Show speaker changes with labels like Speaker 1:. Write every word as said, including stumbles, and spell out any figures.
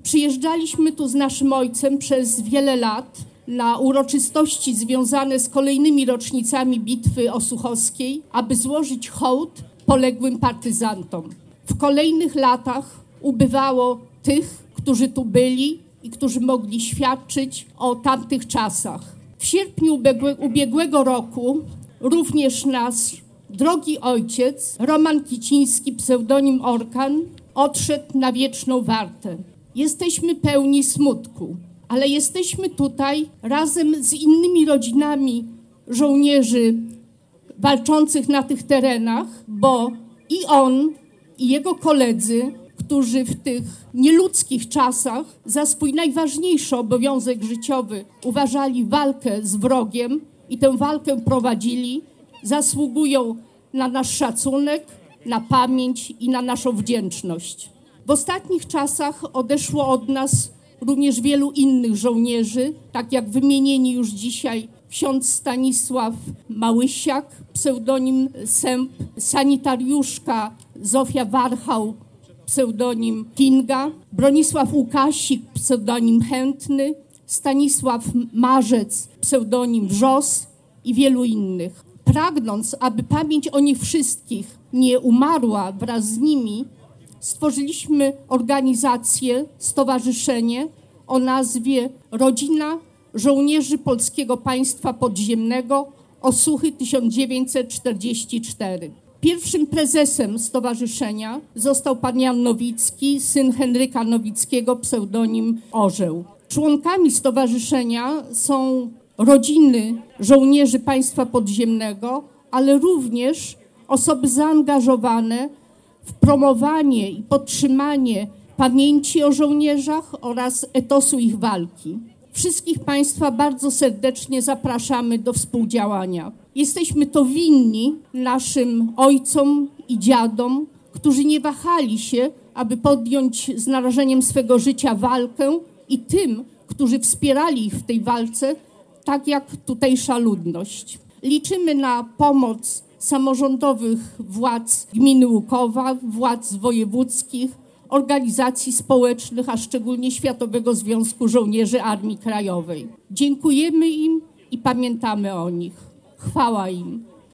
Speaker 1: Przyjeżdżaliśmy tu z naszym ojcem przez wiele lat na uroczystości związane z kolejnymi rocznicami Bitwy Osuchowskiej, aby złożyć hołd poległym partyzantom. W kolejnych latach ubywało tych, którzy tu byli i którzy mogli świadczyć o tamtych czasach. W sierpniu ubiegłe, ubiegłego roku również nasz drogi ojciec, Roman Kiciński, pseudonim Orkan, odszedł na wieczną wartę. Jesteśmy pełni smutku, ale jesteśmy tutaj razem z innymi rodzinami żołnierzy walczących na tych terenach, bo i on, i jego koledzy, którzy w tych nieludzkich czasach za swój najważniejszy obowiązek życiowy uważali walkę z wrogiem i tę walkę prowadzili, zasługują na nasz szacunek, na pamięć i na naszą wdzięczność. W ostatnich czasach odeszło od nas również wielu innych żołnierzy, tak jak wymienieni już dzisiaj ksiądz Stanisław Małysiak, pseudonim Sęp, sanitariuszka Zofia Warchał, pseudonim Kinga, Bronisław Łukasik, pseudonim Chętny, Stanisław Marzec, pseudonim Wrzos i wielu innych. Pragnąc, aby pamięć o nich wszystkich nie umarła wraz z nimi, stworzyliśmy organizację, stowarzyszenie o nazwie Rodzina Żołnierzy Polskiego Państwa Podziemnego Osuchy tysiąc dziewięćset czterdziesty czwarty. Pierwszym prezesem stowarzyszenia został pan Jan Nowicki, syn Henryka Nowickiego, pseudonim Orzeł. Członkami stowarzyszenia są rodziny żołnierzy państwa podziemnego, ale również osoby zaangażowane w promowanie i podtrzymanie pamięci o żołnierzach oraz etosu ich walki. Wszystkich Państwa bardzo serdecznie zapraszamy do współdziałania. Jesteśmy to winni naszym ojcom i dziadom, którzy nie wahali się, aby podjąć z narażeniem swego życia walkę, i tym, którzy wspierali ich w tej walce, tak jak tutejsza ludność. Liczymy na pomoc samorządowych władz gminy Łukowa, władz wojewódzkich, organizacji społecznych, a szczególnie Światowego Związku Żołnierzy Armii Krajowej. Dziękujemy im i pamiętamy o nich. Chwała im.